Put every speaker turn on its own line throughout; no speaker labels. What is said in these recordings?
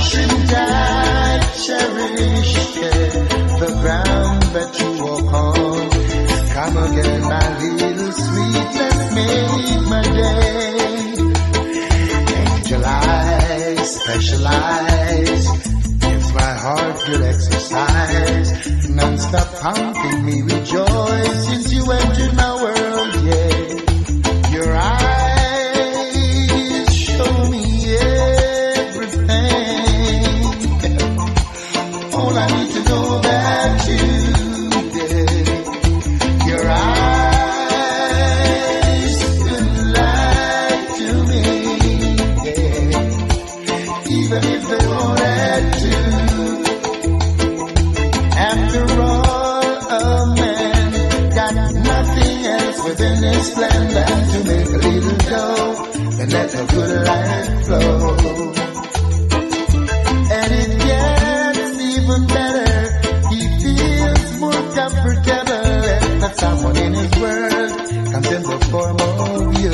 shouldn't I cherish the ground that you walk on? Come again, my little sweetness, make my day. Angel eyes, special eyes, gives my heart good exercise. Non-stop pumping me rejoice since you entered my world, yeah. Your eyes show me everything. All I need to know about you, yeah. Your eyes could lie to me, yeah. Even if they won't add to. After all, a man got nothing else within his plan than to make a little dough and let the good life flow. And it gets even better. He feels more comfortable if someone in his world comes in the form of you.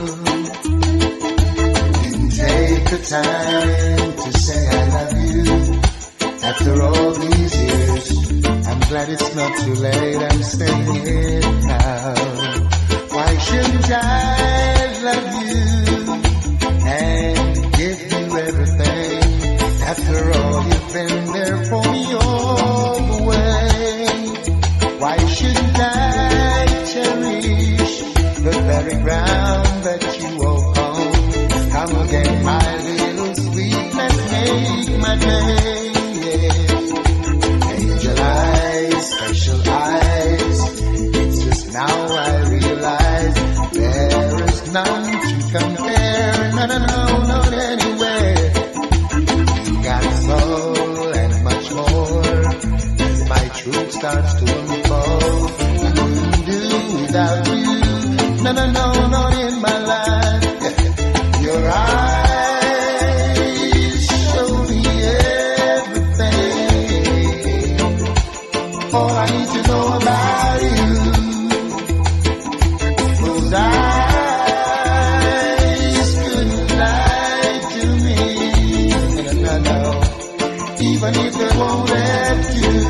Didn't take the time to say I love you. After all these years, I'm glad it's not too late, I'm saying it now. Why shouldn't I love you and give you everything? After all, you've been there for me all the way. Why shouldn't I cherish the very ground that you walk on? Come again, my little sweetness, make my day. Angel eyes, special eyes, it's just now I realize there is none to compare, no, not anywhere. You got soul and much more, as my truth starts to unfold. I couldn't do without you, no, not in my life. Your eyes show me everything. All I need to know about you. Those eyes couldn't lie to me. No, even if they won't let you.